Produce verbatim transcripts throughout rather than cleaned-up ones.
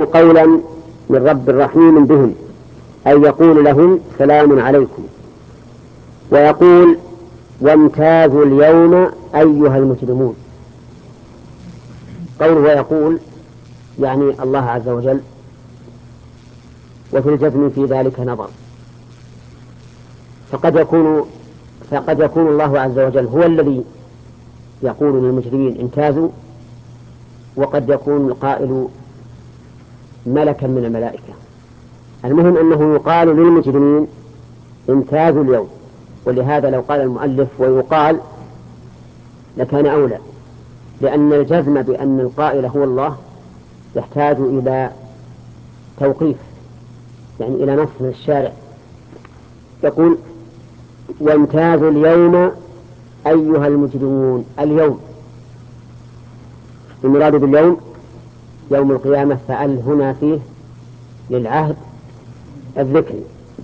قولا من رب رحيم بهم، أي يقول لهم سلام عليكم. ويقول وامتازوا اليوم أيها المجرمون. قوله ويقول يعني الله عز وجل، وفي الجزم في ذلك نظر، فقد يكون فقد يكون الله عز وجل هو الذي يقول للمجرمين امتازوا، وقد يكون القائل ملكا من الملائكة. المهم أنه يقال للمجرمين امتازوا اليوم، ولهذا لو قال المؤلف ويقال لكان أولى، لأن الجزم بأن القائل هو الله يحتاج إلى توقيف، يعني إلى نص من الشارع. يقول وامتازوا اليوم أيها المجرمون. اليوم المراد باليوم يوم القيامة، فأل هنا فيه للعهد الذكري.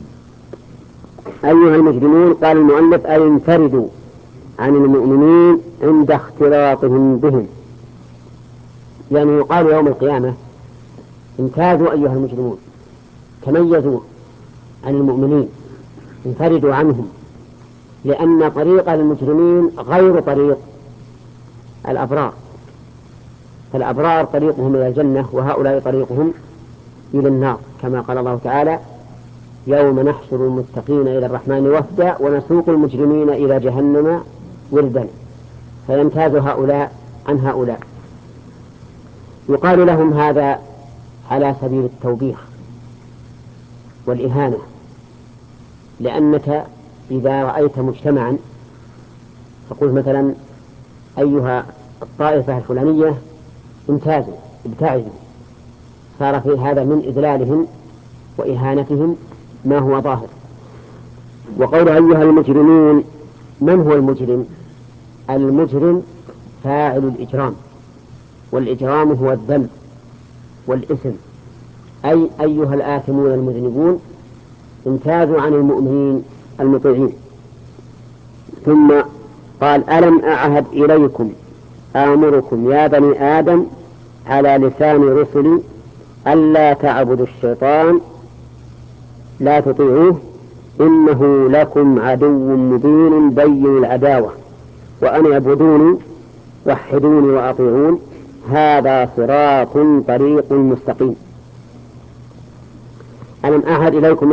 أيها المجرمون قال المؤلف أي انفردوا عن المؤمنين عند اختلاطهم بهم، يعني يقال يوم القيامة امتازوا أيها المجرمون، تميزوا عن المؤمنين، انفردوا عنهم، لأن طريق المجرمين غير طريق الأبرار، فالأبرار طريقهم إلى الجنة وهؤلاء طريقهم إلى النار، كما قال الله تعالى يوم نحشر المتقين إلى الرحمن وفدا ونسوق المجرمين إلى جهنم وردا، فيمتاز هؤلاء عن هؤلاء. يقال لهم هذا على سبيل التوبيخ والإهانة، لأنك إذا رأيت مجتمعا تقول مثلا أيها الطائفة الفلانية امتازوا ابتعدوا، صار في هذا من إذلالهم وإهانتهم ما هو ظاهر. وقول أيها المجرمين، من هو المجرم؟ المجرم فاعل الإجرام، والإجرام هو الذنب والإثم، أي أيها الآثمون المذنبون امتازوا عن المؤمنين المطيعين. ثم قال ألم أعهد إليكم آمركم يا بني آدم على لسان رسلي ألا تعبدوا الشيطان لا تطيعوه إنه لكم عدو مبين بين العداوة وأن اعبدوني وحدوني وأطيعون هذا صراط طريق مستقيم. ألم أعهد إليكم